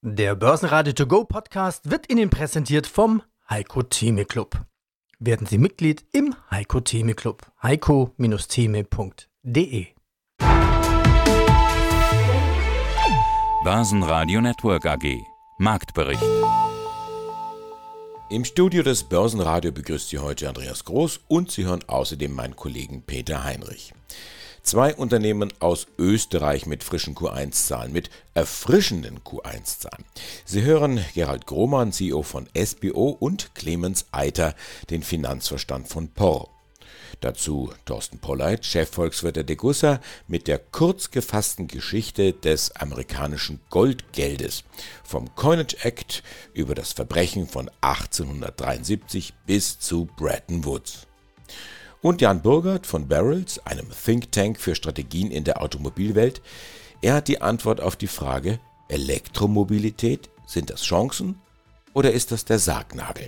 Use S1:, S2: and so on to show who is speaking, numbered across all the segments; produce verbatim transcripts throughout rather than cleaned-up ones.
S1: Der Börsenradio To Go Podcast wird Ihnen präsentiert vom Heiko Theme Club. Werden Sie Mitglied im Heiko Theme Club. heiko Theme punkt de.
S2: Börsenradio Network A G. Marktbericht.
S3: Im Studio des Börsenradio begrüßt Sie heute Andreas Groß und Sie hören außerdem meinen Kollegen Peter Heinrich. Zwei Unternehmen aus Österreich mit frischen Q eins Zahlen, mit erfrischenden Q eins Zahlen. Sie hören Gerald Grohmann, C E O von S B O, und Clemens Eiter, den Finanzvorstand von P O R. Dazu Thorsten Polleit, Chefvolkswirt der Degussa, mit der kurz gefassten Geschichte des amerikanischen Goldgeldes. Vom Coinage Act über das Verbrechen von achtzehnhundertdreiundsiebzig bis zu Bretton Woods. Und Jan Burgert von Barrels, einem Think Tank für Strategien in der Automobilwelt. Er hat die Antwort auf die Frage: Elektromobilität, sind das Chancen oder ist das der Sargnagel?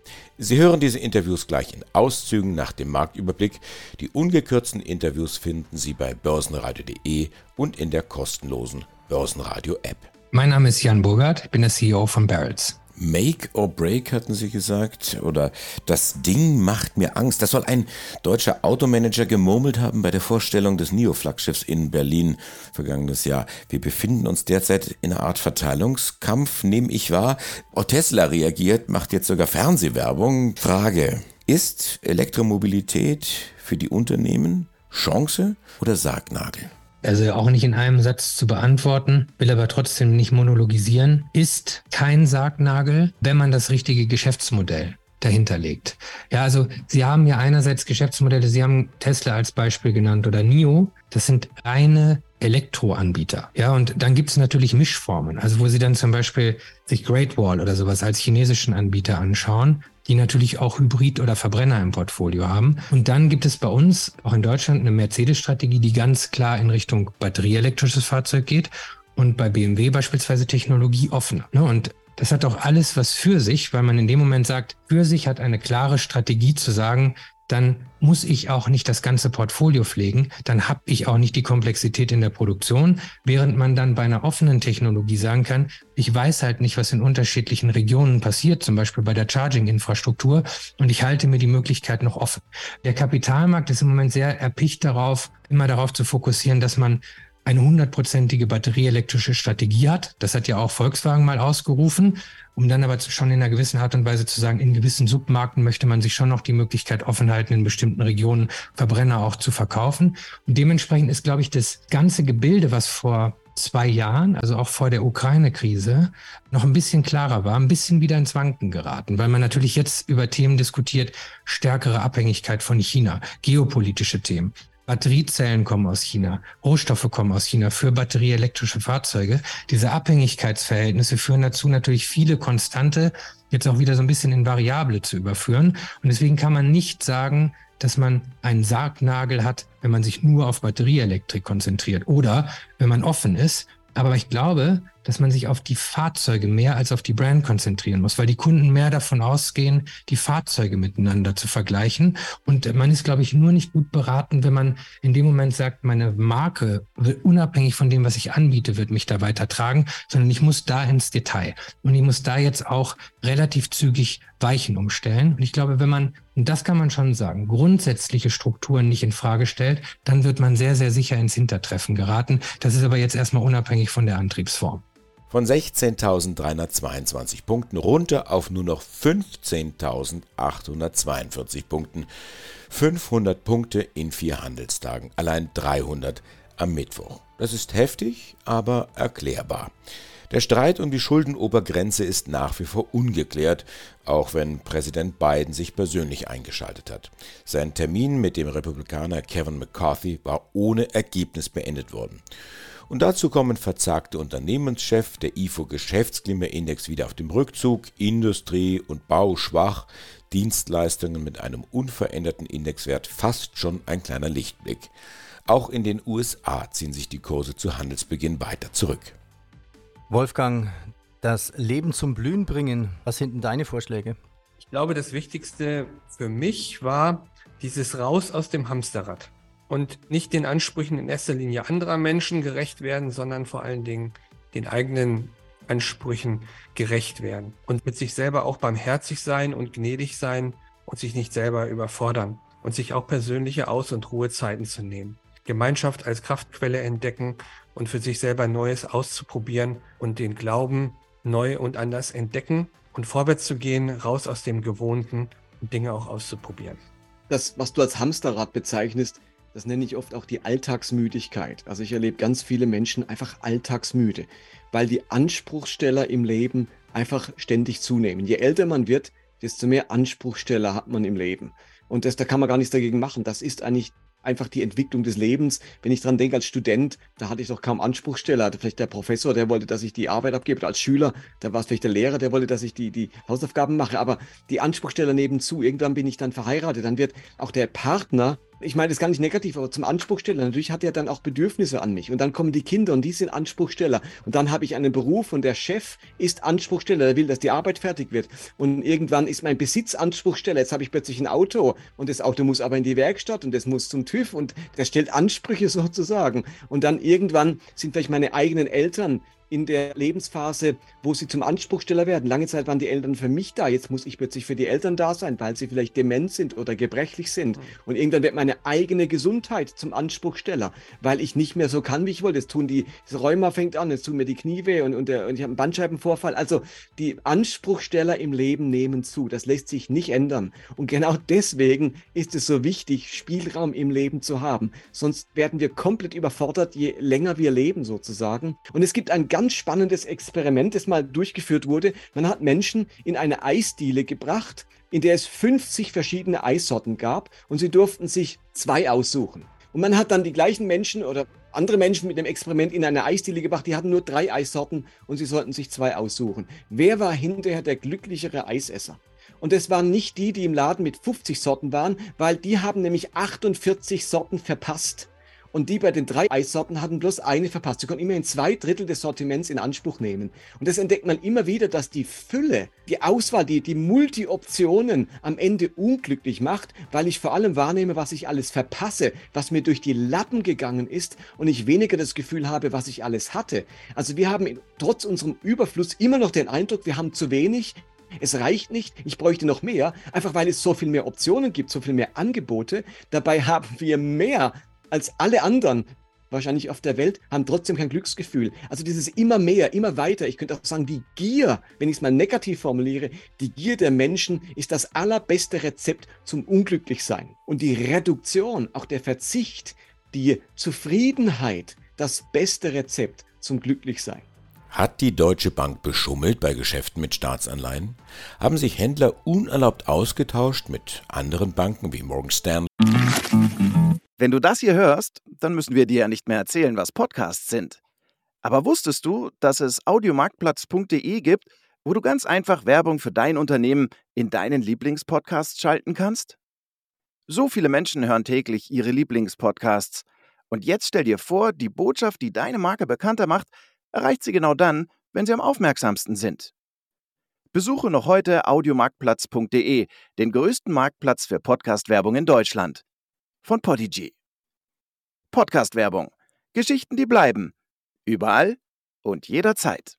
S3: Sie hören diese Interviews gleich in Auszügen nach dem Marktüberblick. Die ungekürzten Interviews finden Sie bei börsenradio punkt de und in der kostenlosen Börsenradio-App.
S4: Mein Name ist Jan Burgert, ich bin der C E O von Barrels.
S3: Make or break, hatten Sie gesagt, oder das Ding macht mir Angst. Das soll ein deutscher Automanager gemurmelt haben bei der Vorstellung des N I O-Flaggschiffs in Berlin vergangenes Jahr. Wir befinden uns derzeit in einer Art Verteilungskampf, nehme ich wahr. Auch Tesla reagiert, macht jetzt sogar Fernsehwerbung. Frage: Ist Elektromobilität für die Unternehmen Chance oder Sargnagel?
S4: Also auch nicht in einem Satz zu beantworten, will aber trotzdem nicht monologisieren, ist kein Sargnagel, wenn man das richtige Geschäftsmodell dahinter legt. Ja, also Sie haben ja einerseits Geschäftsmodelle, Sie haben Tesla als Beispiel genannt oder N I O, das sind reine Elektroanbieter. Ja, und dann gibt es natürlich Mischformen, also wo Sie dann zum Beispiel sich Great Wall oder sowas als chinesischen Anbieter anschauen, die natürlich auch Hybrid- oder Verbrenner im Portfolio haben. Und dann gibt es bei uns, auch in Deutschland, eine Mercedes-Strategie, die ganz klar in Richtung batterieelektrisches Fahrzeug geht und bei B M W beispielsweise Technologie offener. Und das hat auch alles was für sich, weil man in dem Moment sagt, für sich hat eine klare Strategie zu sagen, dann muss ich auch nicht das ganze Portfolio pflegen, dann habe ich auch nicht die Komplexität in der Produktion, während man dann bei einer offenen Technologie sagen kann, ich weiß halt nicht, was in unterschiedlichen Regionen passiert, zum Beispiel bei der Charging-Infrastruktur, und ich halte mir die Möglichkeit noch offen. Der Kapitalmarkt ist im Moment sehr erpicht darauf, immer darauf zu fokussieren, dass man eine hundertprozentige batterieelektrische Strategie hat. Das hat ja auch Volkswagen mal ausgerufen, um dann aber schon in einer gewissen Art und Weise zu sagen, in gewissen Submarken möchte man sich schon noch die Möglichkeit offen halten, in bestimmten Regionen Verbrenner auch zu verkaufen. Und dementsprechend ist, glaube ich, das ganze Gebilde, was vor zwei Jahren, also auch vor der Ukraine-Krise, noch ein bisschen klarer war, ein bisschen wieder ins Wanken geraten, weil man natürlich jetzt über Themen diskutiert, stärkere Abhängigkeit von China, geopolitische Themen. Batteriezellen kommen aus China, Rohstoffe kommen aus China für batterieelektrische Fahrzeuge. Diese Abhängigkeitsverhältnisse führen dazu, natürlich viele Konstante jetzt auch wieder so ein bisschen in Variable zu überführen. Und deswegen kann man nicht sagen, dass man einen Sargnagel hat, wenn man sich nur auf Batterieelektrik konzentriert oder wenn man offen ist. Aber ich glaube, dass man sich auf die Fahrzeuge mehr als auf die Brand konzentrieren muss, weil die Kunden mehr davon ausgehen, die Fahrzeuge miteinander zu vergleichen. Und man ist, glaube ich, nur nicht gut beraten, wenn man in dem Moment sagt, meine Marke wird unabhängig von dem, was ich anbiete, wird mich da weitertragen, sondern ich muss da ins Detail. Und ich muss da jetzt auch relativ zügig Weichen umstellen. Und ich glaube, wenn man, und das kann man schon sagen, grundsätzliche Strukturen nicht in Frage stellt, dann wird man sehr, sehr sicher ins Hintertreffen geraten. Das ist aber jetzt erstmal unabhängig von der Antriebsform.
S3: Von sechzehntausenddreihundertzweiundzwanzig Punkten runter auf nur noch fünfzehntausendachthundertzweiundvierzig Punkten. fünfhundert Punkte in vier Handelstagen, allein dreihundert am Mittwoch. Das ist heftig, aber erklärbar. Der Streit um die Schuldenobergrenze ist nach wie vor ungeklärt, auch wenn Präsident Biden sich persönlich eingeschaltet hat. Sein Termin mit dem Republikaner Kevin McCarthy war ohne Ergebnis beendet worden. Und dazu kommen verzagte Unternehmenschef, der I F O-Geschäftsklimaindex wieder auf dem Rückzug, Industrie und Bau schwach, Dienstleistungen mit einem unveränderten Indexwert fast schon ein kleiner Lichtblick. Auch in den U S A ziehen sich die Kurse zu Handelsbeginn weiter zurück.
S1: Wolfgang, das Leben zum Blühen bringen, was sind denn deine Vorschläge?
S5: Ich glaube, das Wichtigste für mich war dieses Raus aus dem Hamsterrad. Und nicht den Ansprüchen in erster Linie anderer Menschen gerecht werden, sondern vor allen Dingen den eigenen Ansprüchen gerecht werden und mit sich selber auch barmherzig sein und gnädig sein und sich nicht selber überfordern und sich auch persönliche Aus- und Ruhezeiten zu nehmen. Gemeinschaft als Kraftquelle entdecken und für sich selber Neues auszuprobieren und den Glauben neu und anders entdecken und vorwärts zu gehen, raus aus dem Gewohnten und Dinge auch auszuprobieren.
S6: Das, was du als Hamsterrad bezeichnest, das nenne ich oft auch die Alltagsmüdigkeit. Also ich erlebe ganz viele Menschen einfach alltagsmüde, weil die Anspruchsteller im Leben einfach ständig zunehmen. Je älter man wird, desto mehr Anspruchsteller hat man im Leben. Und das, da kann man gar nichts dagegen machen. Das ist eigentlich einfach die Entwicklung des Lebens. Wenn ich dran denke, als Student, da hatte ich doch kaum Anspruchsteller. Hatte vielleicht der Professor, der wollte, dass ich die Arbeit abgebe. Oder als Schüler, da war es vielleicht der Lehrer, der wollte, dass ich die, die Hausaufgaben mache. Aber die Anspruchsteller nebenzu, irgendwann bin ich dann verheiratet. Dann wird auch der Partner, ich meine, das ist gar nicht negativ, aber zum Anspruchsteller. Natürlich hat er dann auch Bedürfnisse an mich. Und dann kommen die Kinder und die sind Anspruchsteller. Und dann habe ich einen Beruf und der Chef ist Anspruchsteller. Der will, dass die Arbeit fertig wird. Und irgendwann ist mein Besitz Anspruchsteller. Jetzt habe ich plötzlich ein Auto und das Auto muss aber in die Werkstatt und das muss zum TÜV und das stellt Ansprüche sozusagen. Und dann irgendwann sind vielleicht meine eigenen Eltern in der Lebensphase, wo sie zum Anspruchsteller werden. Lange Zeit waren die Eltern für mich da. Jetzt muss ich plötzlich für die Eltern da sein, weil sie vielleicht dement sind oder gebrechlich sind. Und irgendwann wird meine eigene Gesundheit zum Anspruchsteller, weil ich nicht mehr so kann, wie ich wollte. Jetzt tun die, das Rheuma fängt an, jetzt tun mir die Knie weh und, und, der, und ich habe einen Bandscheibenvorfall. Also die Anspruchsteller im Leben nehmen zu. Das lässt sich nicht ändern. Und genau deswegen ist es so wichtig, Spielraum im Leben zu haben. Sonst werden wir komplett überfordert, je länger wir leben sozusagen. Und es gibt ein ganz spannendes Experiment, das mal durchgeführt wurde. Man hat Menschen in eine Eisdiele gebracht, in der es fünfzig verschiedene Eissorten gab und sie durften sich zwei aussuchen. Und man hat dann die gleichen Menschen oder andere Menschen mit dem Experiment in eine Eisdiele gebracht, die hatten nur drei Eissorten und sie sollten sich zwei aussuchen. Wer war hinterher der glücklichere Eisesser? Und das waren nicht die, die im Laden mit fünfzig Sorten waren, weil die haben nämlich achtundvierzig Sorten verpasst. Und die bei den drei Eissorten hatten bloß eine verpasst. Sie konnten immerhin zwei Drittel des Sortiments in Anspruch nehmen. Und das entdeckt man immer wieder, dass die Fülle, die Auswahl, die, die Multi-Optionen am Ende unglücklich macht, weil ich vor allem wahrnehme, was ich alles verpasse, was mir durch die Lappen gegangen ist und ich weniger das Gefühl habe, was ich alles hatte. Also wir haben trotz unserem Überfluss immer noch den Eindruck, wir haben zu wenig. Es reicht nicht, ich bräuchte noch mehr, einfach weil es so viel mehr Optionen gibt, so viel mehr Angebote. Dabei haben wir mehr als alle anderen, wahrscheinlich auf der Welt, haben trotzdem kein Glücksgefühl. Also dieses immer mehr, immer weiter. Ich könnte auch sagen, die Gier, wenn ich es mal negativ formuliere, die Gier der Menschen ist das allerbeste Rezept zum Unglücklichsein. Und die Reduktion, auch der Verzicht, die Zufriedenheit, das beste Rezept zum Glücklichsein.
S3: Hat die Deutsche Bank beschummelt bei Geschäften mit Staatsanleihen? Haben sich Händler unerlaubt ausgetauscht mit anderen Banken wie Morgan Stanley?
S7: Wenn du das hier hörst, dann müssen wir dir ja nicht mehr erzählen, was Podcasts sind. Aber wusstest du, dass es audiomarktplatz punkt de gibt, wo du ganz einfach Werbung für dein Unternehmen in deinen Lieblingspodcasts schalten kannst? So viele Menschen hören täglich ihre Lieblingspodcasts. Und jetzt stell dir vor, die Botschaft, die deine Marke bekannter macht, erreicht sie genau dann, wenn sie am aufmerksamsten sind. Besuche noch heute audiomarktplatz punkt de, den größten Marktplatz für Podcast-Werbung in Deutschland. Von Podigy. Podcast-Werbung. Geschichten, die bleiben. Überall und jederzeit.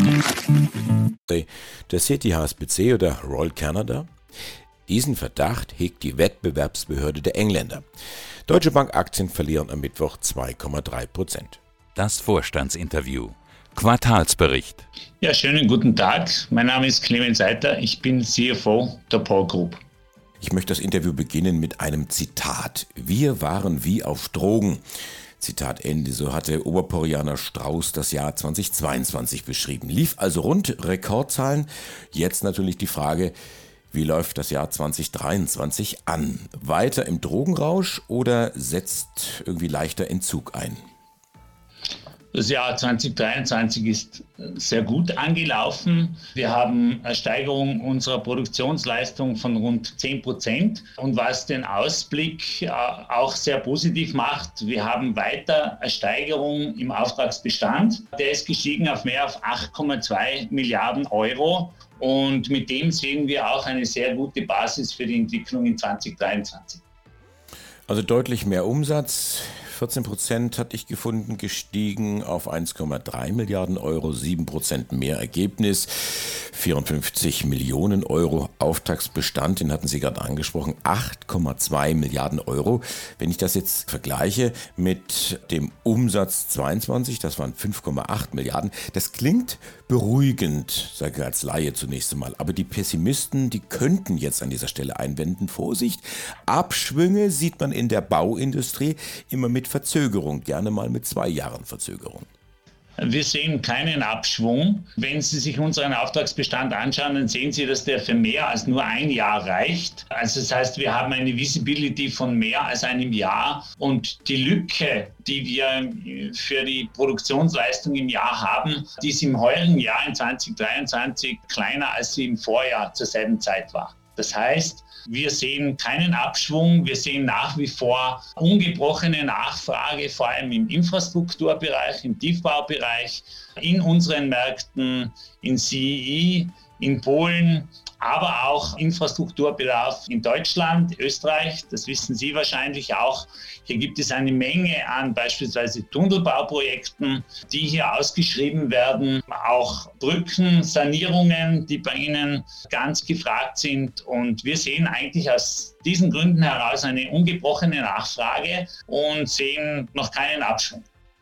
S3: Der Citi H S B C oder Royal Canada? Diesen Verdacht hegt die Wettbewerbsbehörde der Engländer. Deutsche Bank-Aktien verlieren am Mittwoch zwei Komma drei Prozent.
S2: Das Vorstandsinterview. Quartalsbericht.
S8: Ja, schönen guten Tag. Mein Name ist Clemens Seiter. Ich bin C F O der Paul Group.
S3: Ich möchte das Interview beginnen mit einem Zitat. Wir waren wie auf Drogen. Zitat Ende. So hatte Oberporianer Strauß das Jahr zweitausendzweiundzwanzig beschrieben. Lief also rund, Rekordzahlen. Jetzt natürlich die Frage, wie läuft das Jahr zweitausenddreiundzwanzig an? Weiter im Drogenrausch oder setzt irgendwie leichter Entzug ein?
S8: Das Jahr zweitausenddreiundzwanzig ist sehr gut angelaufen. Wir haben eine Steigerung unserer Produktionsleistung von rund zehn Prozent. Und was den Ausblick auch sehr positiv macht, wir haben weiter eine Steigerung im Auftragsbestand. Der ist gestiegen auf mehr als acht Komma zwei Milliarden Euro. Und mit dem sehen wir auch eine sehr gute Basis für die Entwicklung in zweitausenddreiundzwanzig.
S3: Also deutlich mehr Umsatz, vierzehn Prozent hatte ich gefunden, gestiegen auf eins Komma drei Milliarden Euro, sieben Prozent mehr Ergebnis, vierundfünfzig Millionen Euro Auftragsbestand, den hatten Sie gerade angesprochen, acht Komma zwei Milliarden Euro. Wenn ich das jetzt vergleiche mit dem Umsatz zweiundzwanzig, das waren fünf Komma acht Milliarden, das klingt beruhigend, sage ich als Laie zunächst einmal, aber die Pessimisten, die könnten jetzt an dieser Stelle einwenden, Vorsicht, Abschwünge sieht man in der Bauindustrie immer mit Verzögerung, gerne mal mit zwei Jahren Verzögerung.
S8: Wir sehen keinen Abschwung. Wenn Sie sich unseren Auftragsbestand anschauen, dann sehen Sie, dass der für mehr als nur ein Jahr reicht. Also das heißt, wir haben eine Visibility von mehr als einem Jahr und die Lücke, die wir für die Produktionsleistung im Jahr haben, die ist im heurigen Jahr in zwanzig dreiundzwanzig kleiner, als sie im Vorjahr zur selben Zeit war. Das heißt, wir sehen keinen Abschwung, wir sehen nach wie vor ungebrochene Nachfrage, vor allem im Infrastrukturbereich, im Tiefbaubereich, in unseren Märkten, in C E E, in Polen, aber auch Infrastrukturbedarf in Deutschland, Österreich, das wissen Sie wahrscheinlich auch. Hier gibt es eine Menge an beispielsweise Tunnelbauprojekten, die hier ausgeschrieben werden, auch Brücken, Sanierungen, die bei Ihnen ganz gefragt sind. Und wir sehen eigentlich aus diesen Gründen heraus eine ungebrochene Nachfrage und sehen noch keinen Abschwung.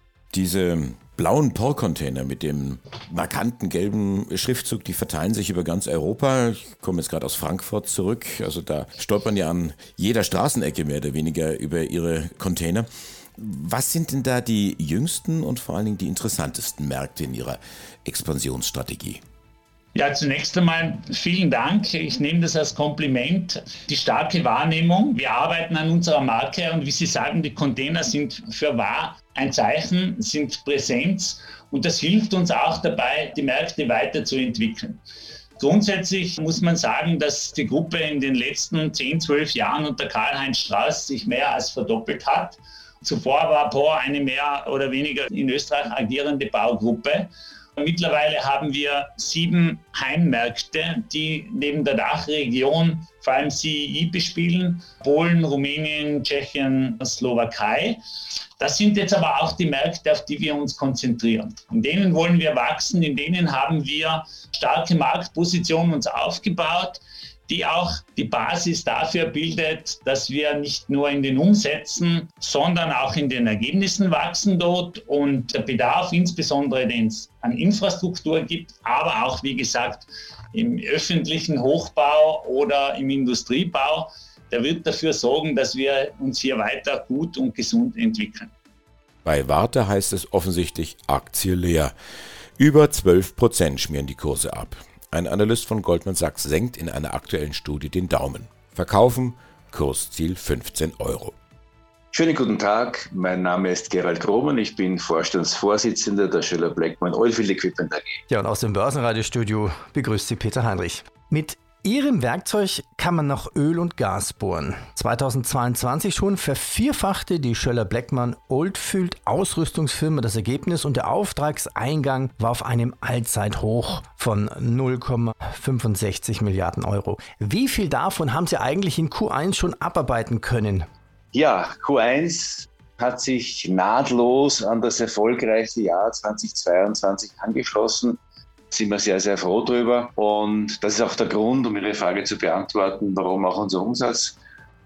S3: Diese blauen Porr-Container mit dem markanten gelben Schriftzug, die verteilen sich über ganz Europa. Ich komme jetzt gerade aus Frankfurt zurück, also da stolpern ja an jeder Straßenecke mehr oder weniger über ihre Container. Was sind denn da die jüngsten und vor allen Dingen die interessantesten Märkte in Ihrer Expansionsstrategie?
S8: Ja, zunächst einmal vielen Dank. Ich nehme das als Kompliment. Die starke Wahrnehmung. Wir arbeiten an unserer Marke und wie Sie sagen, die Container sind für wahr ein Zeichen, sind Präsenz und das hilft uns auch dabei, die Märkte weiterzuentwickeln. Grundsätzlich muss man sagen, dass die Gruppe in den letzten zehn, zwölf Jahren unter Karl-Heinz Strauß sich mehr als verdoppelt hat. Zuvor war Porr eine mehr oder weniger in Österreich agierende Baugruppe. Mittlerweile haben wir sieben Heimmärkte, die neben der Dachregion vor allem C E E bespielen, Polen, Rumänien, Tschechien, Slowakei. Das sind jetzt aber auch die Märkte, auf die wir uns konzentrieren. In denen wollen wir wachsen, in denen haben wir starke Marktpositionen uns aufgebaut, die auch die Basis dafür bildet, dass wir nicht nur in den Umsätzen, sondern auch in den Ergebnissen wachsen dort und der Bedarf, insbesondere den es an Infrastruktur gibt, aber auch, wie gesagt, im öffentlichen Hochbau oder im Industriebau, der wird dafür sorgen, dass wir uns hier weiter gut und gesund entwickeln.
S3: Bei Warte heißt es offensichtlich Aktie leer. Über zwölf Prozent schmieren die Kurse ab. Ein Analyst von Goldman Sachs senkt in einer aktuellen Studie den Daumen. Verkaufen, Kursziel fünfzehn Euro.
S9: Schönen guten Tag, mein Name ist Gerald Grohmann, ich bin Vorstandsvorsitzender der Schoeller-Bleckmann Oilfield Equipment A G.
S1: Ja, und aus dem Börsenradiostudio begrüßt Sie Peter Heinrich. Mit Ihrem Werkzeug kann man nach Öl und Gas bohren. zweitausendzweiundzwanzig schon vervierfachte die Schoeller-Bleckmann Oilfield Ausrüstungsfirma das Ergebnis und der Auftragseingang war auf einem Allzeithoch von null Komma fünfundsechzig Milliarden Euro. Wie viel davon haben Sie eigentlich in Q eins schon abarbeiten können?
S9: Ja, Q eins hat sich nahtlos an das erfolgreichste Jahr zweitausendzweiundzwanzig angeschlossen. Sind wir sehr, sehr froh drüber. Und das ist auch der Grund, um Ihre Frage zu beantworten, warum auch unser Umsatz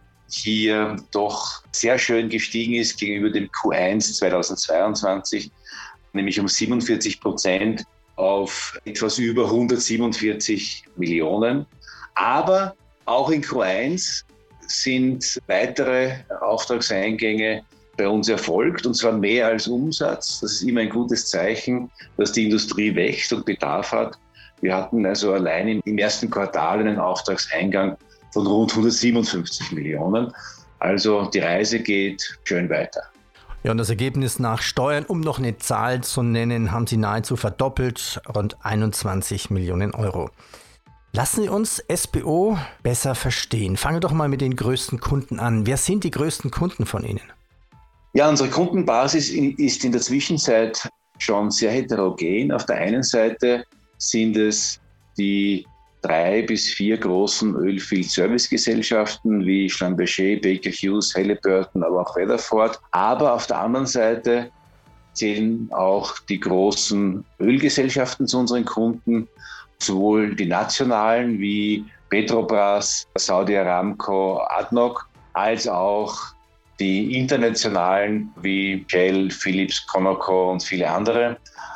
S9: hier doch sehr schön gestiegen ist gegenüber dem Q eins zweitausendzweiundzwanzig, nämlich um siebenundvierzig Prozent auf etwas über hundertsiebenundvierzig Millionen. Aber auch in Q eins sind weitere Auftragseingänge bei uns erfolgt, und zwar mehr als Umsatz. Das ist immer ein gutes Zeichen, dass die Industrie wächst und Bedarf hat. Wir hatten also allein im ersten Quartal einen Auftragseingang von rund hundertsiebenundfünfzig Millionen. Also die Reise geht schön weiter.
S1: Ja, und das Ergebnis nach Steuern, um noch eine Zahl zu nennen, haben Sie nahezu verdoppelt, rund einundzwanzig Millionen Euro. Lassen Sie uns S B O besser verstehen. Fangen wir doch mal mit den größten Kunden an. Wer sind die größten Kunden von Ihnen?
S9: Ja, unsere Kundenbasis ist in der Zwischenzeit schon sehr heterogen. Auf der einen Seite sind es die drei bis vier großen Oilfield-Service-Gesellschaften wie Schlumberger, Baker Hughes, Halliburton, aber auch Weatherford. Aber auf der anderen Seite zählen auch die großen Ölgesellschaften zu unseren Kunden, sowohl die nationalen wie Petrobras, Saudi Aramco, A D N O C, als auch die internationalen wie Shell, Phillips, Conoco und viele andere.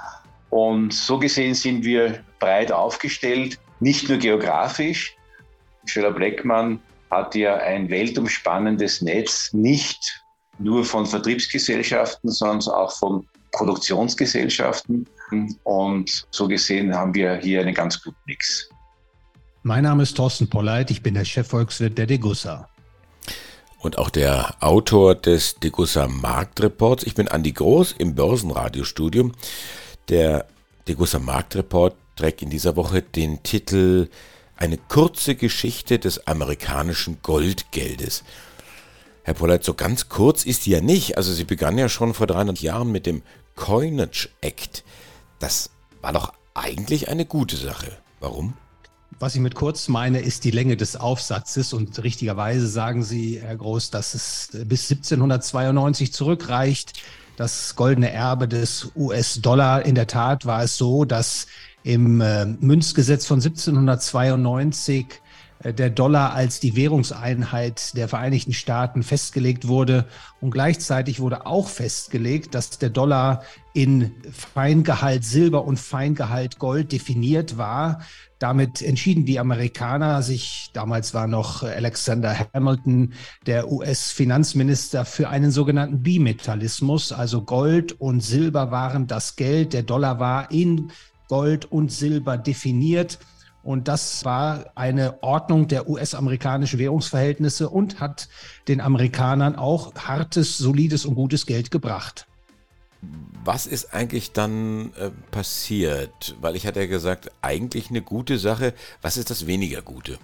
S9: Und so gesehen sind wir breit aufgestellt, nicht nur geografisch. Schoeller-Bleckmann hat ja ein weltumspannendes Netz, nicht nur von Vertriebsgesellschaften, sondern auch von Produktionsgesellschaften. Und so gesehen haben wir hier einen ganz guten Mix.
S10: Mein Name ist Thorsten Polleit, ich bin der Chefvolkswirt der Degussa.
S3: Und auch der Autor des Degussa Marktreports. Ich bin Andi Groß im Börsenradiostudio. Der Degussa Marktreport trägt in dieser Woche den Titel Eine kurze Geschichte des amerikanischen Goldgeldes. Herr Polleit, so ganz kurz ist die ja nicht. Also sie begann ja schon vor dreihundert Jahren mit dem Coinage Act. Das war doch eigentlich eine gute Sache. Warum?
S10: Was ich mit kurz meine, ist die Länge des Aufsatzes. Und richtigerweise sagen Sie, Herr Groß, dass es bis siebzehnhundertzweiundneunzig zurückreicht. Das goldene Erbe des U S-Dollar. In der Tat war es so, dass im äh, Münzgesetz von siebzehnhundertzweiundneunzig äh, der Dollar als die Währungseinheit der Vereinigten Staaten festgelegt wurde. Und gleichzeitig wurde auch festgelegt, dass der Dollar in Feingehalt Silber und Feingehalt Gold definiert war. Damit entschieden die Amerikaner sich, damals war noch Alexander Hamilton, der U S-Finanzminister, für einen sogenannten Bimetallismus. Also Gold und Silber waren das Geld, der Dollar war in Gold und Silber definiert. Und das war eine Ordnung der U S-amerikanischen Währungsverhältnisse und hat den Amerikanern auch hartes, solides und gutes Geld gebracht.
S3: Was ist eigentlich dann äh, passiert? Weil ich hatte ja gesagt, eigentlich eine gute Sache. Was ist das weniger Gute?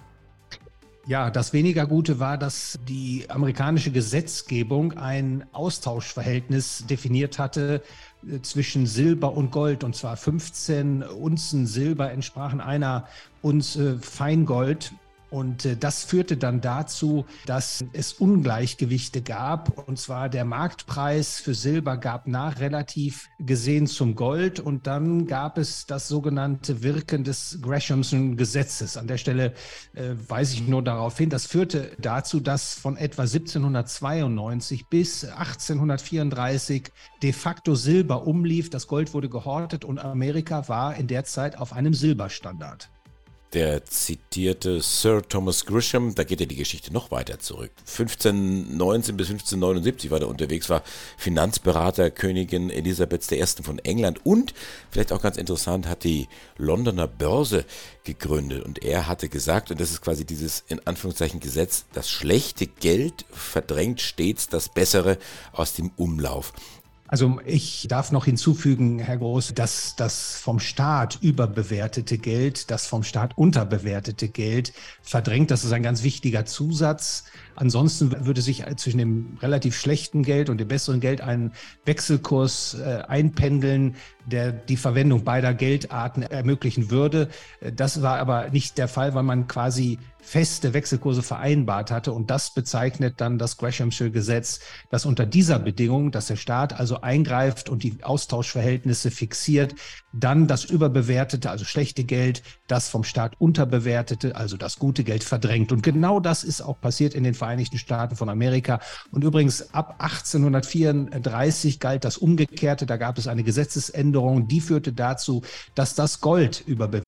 S10: Ja, das weniger Gute war, dass die amerikanische Gesetzgebung ein Austauschverhältnis definiert hatte äh, zwischen Silber und Gold. Und zwar fünfzehn Unzen Silber entsprachen einer Unze Feingold. Und äh, das führte dann dazu, dass es Ungleichgewichte gab. Und zwar der Marktpreis für Silber gab nach, relativ gesehen zum Gold. Und dann gab es das sogenannte Wirken des Gresham'schen Gesetzes. An der Stelle äh, weise ich nur darauf hin, das führte dazu, dass von etwa siebzehnhundertzweiundneunzig bis achtzehnhundertvierunddreißig de facto Silber umlief. Das Gold wurde gehortet und Amerika war in der Zeit auf einem Silberstandard.
S3: Der zitierte Sir Thomas Grisham, da geht ja die Geschichte noch weiter zurück. fünfzehnhundertneunzehn bis fünfzehnhundertneunundsiebzig war der unterwegs, war Finanzberater Königin Elisabeth der Erste von England und, vielleicht auch ganz interessant, hat die Londoner Börse gegründet. Und er hatte gesagt, und das ist quasi dieses in Anführungszeichen Gesetz, das schlechte Geld verdrängt stets das Bessere aus dem Umlauf.
S10: Also ich darf noch hinzufügen, Herr Groß, dass das vom Staat überbewertete Geld, das vom Staat unterbewertete Geld verdrängt. Das ist ein ganz wichtiger Zusatz. Ansonsten würde sich zwischen dem relativ schlechten Geld und dem besseren Geld ein Wechselkurs äh, einpendeln, der die Verwendung beider Geldarten ermöglichen würde. Das war aber nicht der Fall, weil man quasi feste Wechselkurse vereinbart hatte. Und das bezeichnet dann das Gresham'sche Gesetz, dass unter dieser Bedingung, dass der Staat also eingreift und die Austauschverhältnisse fixiert, dann das überbewertete, also schlechte Geld, das vom Staat unterbewertete, also das gute Geld verdrängt. Und genau das ist auch passiert in den Vereinigten Staaten von Amerika. Und übrigens ab achtzehnhundertvierunddreißig galt das Umgekehrte. Da gab es eine Gesetzesänderung, die führte dazu, dass das Gold überbewertet.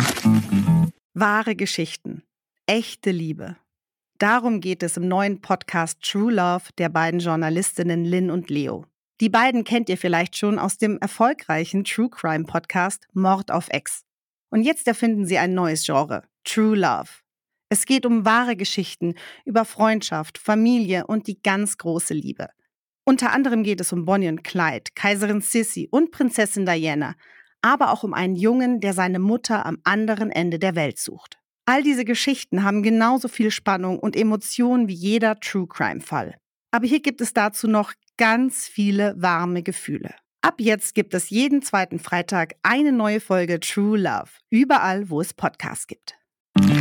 S11: Wahre Geschichten. Echte Liebe. Darum geht es im neuen Podcast True Love der beiden Journalistinnen Lynn und Leo. Die beiden kennt ihr vielleicht schon aus dem erfolgreichen True Crime Podcast Mord auf Ex. Und jetzt erfinden sie ein neues Genre, True Love. Es geht um wahre Geschichten über Freundschaft, Familie und die ganz große Liebe. Unter anderem geht es um Bonnie und Clyde, Kaiserin Sissi und Prinzessin Diana, aber auch um einen Jungen, der seine Mutter am anderen Ende der Welt sucht. All diese Geschichten haben genauso viel Spannung und Emotionen wie jeder True-Crime-Fall. Aber hier gibt es dazu noch ganz viele warme Gefühle. Ab jetzt gibt es jeden zweiten Freitag eine neue Folge True Love, überall, wo es Podcasts gibt.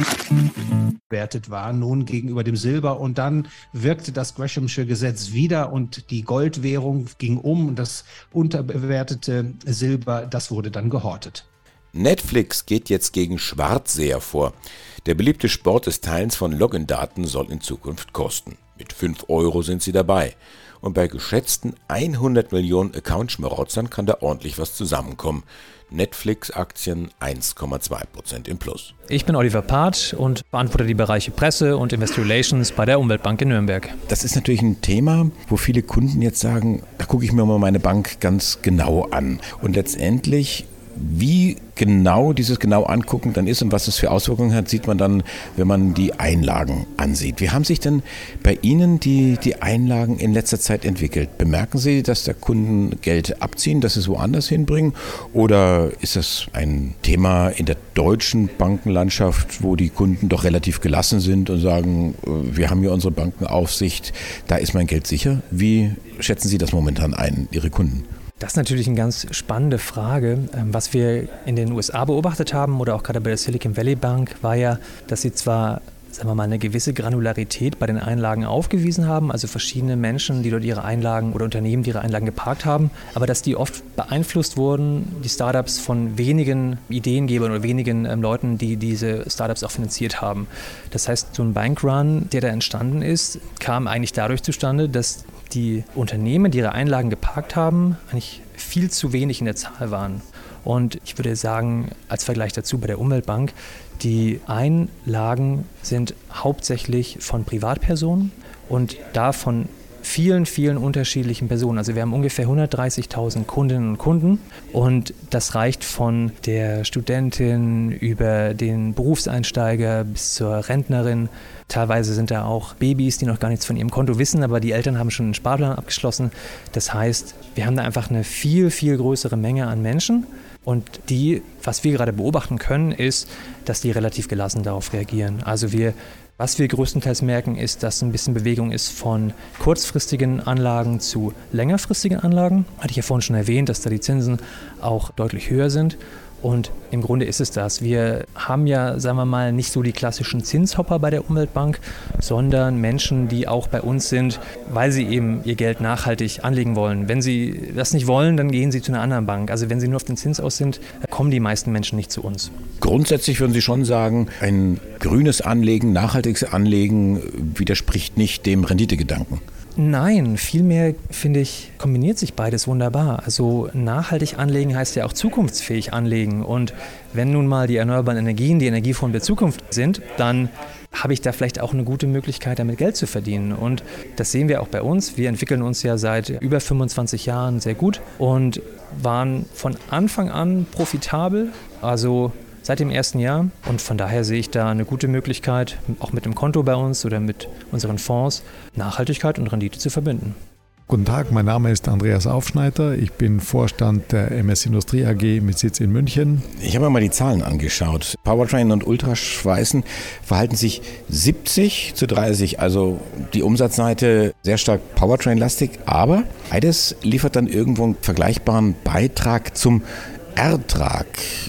S10: Wertet war nun gegenüber dem Silber und dann wirkte das Greshamsche Gesetz wieder und die Goldwährung ging um und das unterbewertete Silber, das wurde dann gehortet.
S3: Netflix geht jetzt gegen Schwarzseher vor. Der beliebte Sport des Teilens von Login-Daten soll in Zukunft kosten. Mit fünf Euro sind sie dabei. Und bei geschätzten hundert Millionen Account-Schmarotzern kann da ordentlich was zusammenkommen. Netflix-Aktien eins Komma zwei Prozent im Plus.
S12: Ich bin Oliver Part und beantworte die Bereiche Presse und Investor Relations bei der Umweltbank in Nürnberg.
S3: Das ist natürlich ein Thema, wo viele Kunden jetzt sagen, da gucke ich mir mal meine Bank ganz genau an. Und letztendlich, wie genau dieses genau angucken dann ist und was es für Auswirkungen hat, sieht man dann, wenn man die Einlagen ansieht. Wie haben sich denn bei Ihnen die, die Einlagen in letzter Zeit entwickelt? Bemerken Sie, dass der Kunden Geld abziehen, dass sie es woanders hinbringen? Oder ist das ein Thema in der deutschen Bankenlandschaft, wo die Kunden doch relativ gelassen sind und sagen, wir haben hier unsere Bankenaufsicht, da ist mein Geld sicher? Wie schätzen Sie das momentan ein, Ihre Kunden?
S12: Das ist natürlich eine ganz spannende Frage. Was wir in den U S A beobachtet haben oder auch gerade bei der Silicon Valley Bank, war ja, dass sie zwar, sagen wir mal, eine gewisse Granularität bei den Einlagen aufgewiesen haben, also verschiedene Menschen, die dort ihre Einlagen oder Unternehmen, die ihre Einlagen geparkt haben, aber dass die oft beeinflusst wurden, die Startups, von wenigen Ideengebern oder wenigen ähm, Leuten, die diese Startups auch finanziert haben. Das heißt, so ein Bankrun, der da entstanden ist, kam eigentlich dadurch zustande, dass die Unternehmen, die ihre Einlagen geparkt haben, eigentlich viel zu wenig in der Zahl waren. Und ich würde sagen, als Vergleich dazu bei der Umweltbank, die Einlagen sind hauptsächlich von Privatpersonen und davon vielen, vielen unterschiedlichen Personen. Also wir haben ungefähr hundertdreißigtausend Kundinnen und Kunden und das reicht von der Studentin über den Berufseinsteiger bis zur Rentnerin. Teilweise sind da auch Babys, die noch gar nichts von ihrem Konto wissen, aber die Eltern haben schon einen Sparplan abgeschlossen. Das heißt, wir haben da einfach eine viel, viel größere Menge an Menschen. Und die, was wir gerade beobachten können, ist, dass die relativ gelassen darauf reagieren. Also wir Was wir größtenteils merken, ist, dass ein bisschen Bewegung ist von kurzfristigen Anlagen zu längerfristigen Anlagen. Hatte ich ja vorhin schon erwähnt, dass da die Zinsen auch deutlich höher sind. Und im Grunde ist es das. Wir haben ja, sagen wir mal, nicht so die klassischen Zinshopper bei der Umweltbank, sondern Menschen, die auch bei uns sind, weil sie eben ihr Geld nachhaltig anlegen wollen. Wenn sie das nicht wollen, dann gehen sie zu einer anderen Bank. Also wenn sie nur auf den Zins aus sind, kommen die meisten Menschen nicht zu uns.
S3: Grundsätzlich würden Sie schon sagen, ein grünes Anlegen, nachhaltiges Anlegen widerspricht nicht dem Renditegedanken.
S12: Nein, vielmehr, finde ich, kombiniert sich beides wunderbar. Also nachhaltig anlegen heißt ja auch zukunftsfähig anlegen. Und wenn nun mal die erneuerbaren Energien die Energieform der Zukunft sind, dann habe ich da vielleicht auch eine gute Möglichkeit, damit Geld zu verdienen. Und das sehen wir auch bei uns. Wir entwickeln uns ja seit über fünfundzwanzig Jahren sehr gut und waren von Anfang an profitabel. Also seit dem ersten Jahr. Und von daher sehe ich da eine gute Möglichkeit, auch mit dem Konto bei uns oder mit unseren Fonds, Nachhaltigkeit und Rendite zu verbinden.
S13: Guten Tag, mein Name ist Andreas Aufschneider. Ich bin Vorstand der M S Industrie A G mit Sitz in München.
S3: Ich habe mir mal die Zahlen angeschaut. Powertrain und Ultraschweißen verhalten sich siebzig zu dreißig, also die Umsatzseite sehr stark Powertrain-lastig, aber beides liefert dann irgendwo einen vergleichbaren Beitrag zum Ertrag.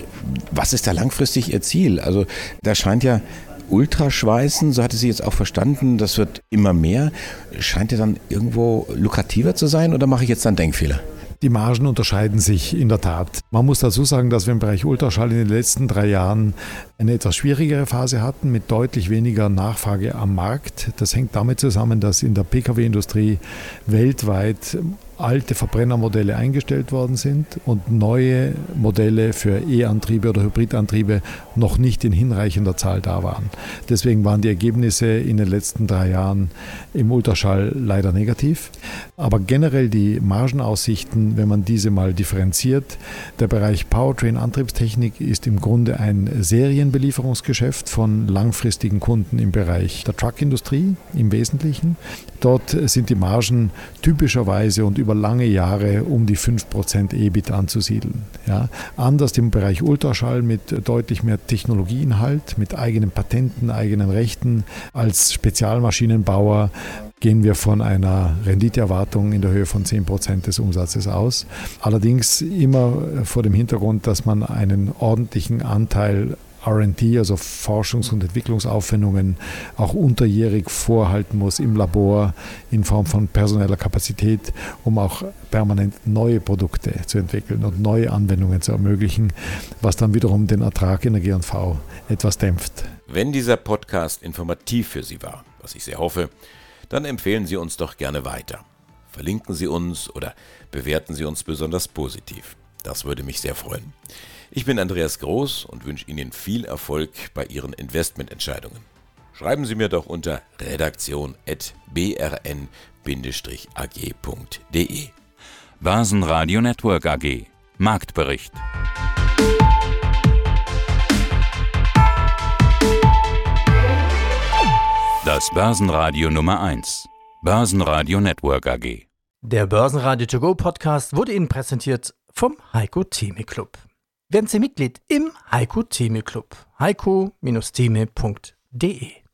S3: Was ist da langfristig Ihr Ziel? Also da scheint ja Ultraschweißen, so hatte sie jetzt auch verstanden, das wird immer mehr. Scheint ja dann irgendwo lukrativer zu sein oder mache ich jetzt dann Denkfehler?
S13: Die Margen unterscheiden sich in der Tat. Man muss dazu sagen, dass wir im Bereich Ultraschall in den letzten drei Jahren eine etwas schwierigere Phase hatten mit deutlich weniger Nachfrage am Markt. Das hängt damit zusammen, dass in der P K W-Industrie weltweit alte Verbrennermodelle eingestellt worden sind und neue Modelle für E-Antriebe oder Hybridantriebe noch nicht in hinreichender Zahl da waren. Deswegen waren die Ergebnisse in den letzten drei Jahren im Ultraschall leider negativ. Aber generell die Margenaussichten, wenn man diese mal differenziert, der Bereich Powertrain-Antriebstechnik ist im Grunde ein Serienbelieferungsgeschäft von langfristigen Kunden im Bereich der Truckindustrie im Wesentlichen. Dort sind die Margen typischerweise und über lange Jahre um die fünf Prozent E B I T anzusiedeln. Ja. Anders im Bereich Ultraschall mit deutlich mehr Technologieinhalt, mit eigenen Patenten, eigenen Rechten. Als Spezialmaschinenbauer gehen wir von einer Renditeerwartung in der Höhe von zehn Prozent des Umsatzes aus. Allerdings immer vor dem Hintergrund, dass man einen ordentlichen Anteil R und D, also Forschungs- und Entwicklungsaufwendungen, auch unterjährig vorhalten muss im Labor in Form von personeller Kapazität, um auch permanent neue Produkte zu entwickeln und neue Anwendungen zu ermöglichen, was dann wiederum den Ertrag in der G und V etwas dämpft.
S3: Wenn dieser Podcast informativ für Sie war, was ich sehr hoffe, dann empfehlen Sie uns doch gerne weiter. Verlinken Sie uns oder bewerten Sie uns besonders positiv. Das würde mich sehr freuen. Ich bin Andreas Groß und wünsche Ihnen viel Erfolg bei Ihren Investmententscheidungen. Schreiben Sie mir doch unter redaktion at b r n bindestrich a g punkt d e.
S2: Börsenradio Network A G. Marktbericht. Das Börsenradio Nummer eins. Börsenradio Network A G.
S1: Der Börsenradio To Go Podcast wurde Ihnen präsentiert vom Heiko Theme Club. Werden Sie Mitglied im Heiko Theme Club. heiko Bindestrich theme punkt de